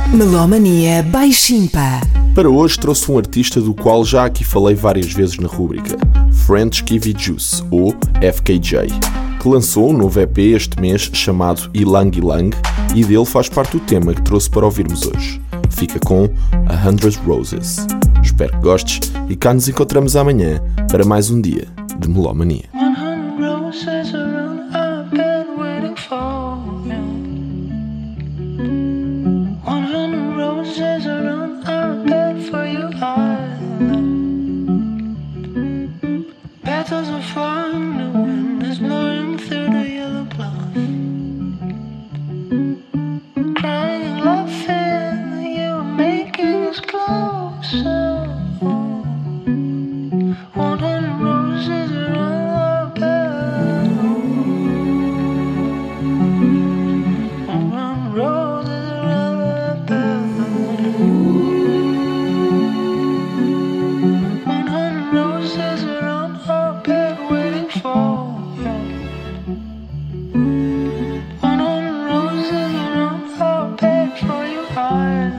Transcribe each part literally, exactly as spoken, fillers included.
Melomania by Shimpa. Para hoje trouxe um artista do qual já aqui falei várias vezes na rúbrica, French Kiwi Juice, ou F K J, que lançou um novo E P este mês chamado Ilang Ilang, e dele faz parte o tema que trouxe para ouvirmos hoje. Fica com A Hundred Roses. Espero que gostes e cá nos encontramos amanhã para mais um dia de Melomania. Petals are falling, the wind is blowing through the yellow cloth. Crying and laughing, you are making us closer. One hundred roses around our bed. One hundred roses around our bed. One hundred roses around our bed waiting for you. One hundred roses around our bed for your eyes.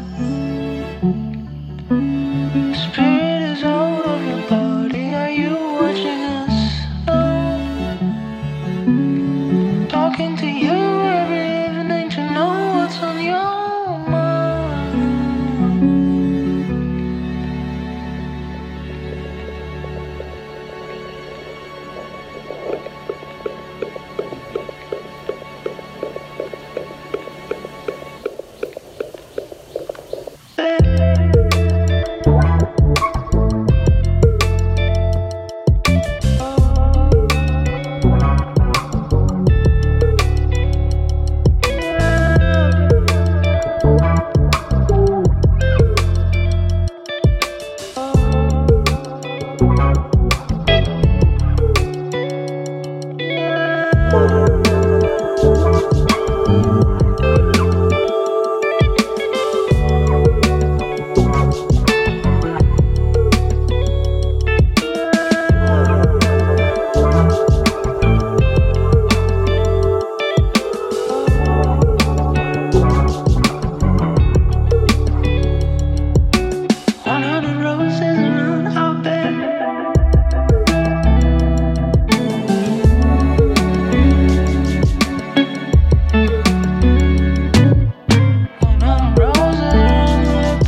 Spirit is out of your body. Are you watching us now? Talking to you every evening to know what's on your mind. One hundred roses around our bed. One hundred roses around our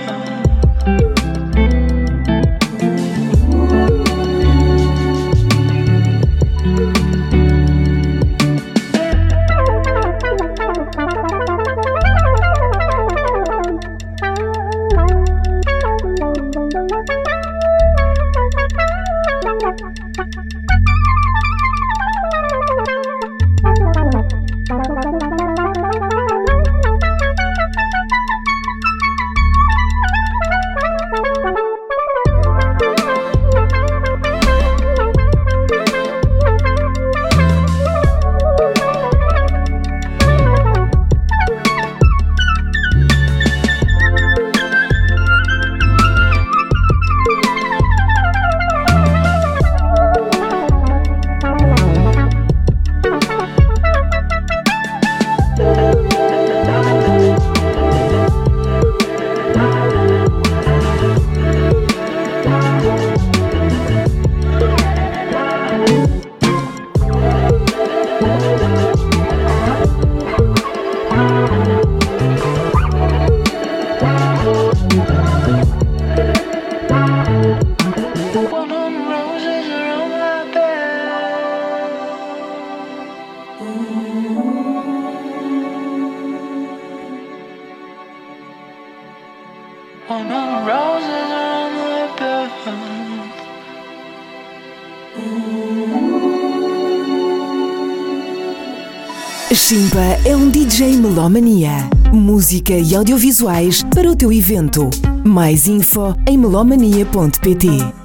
One hundred roses around our bed. One hundred roses around our bed. Shimpa é um D J Melomania. Música e audiovisuais para o teu evento. Mais info em melomania ponto pt.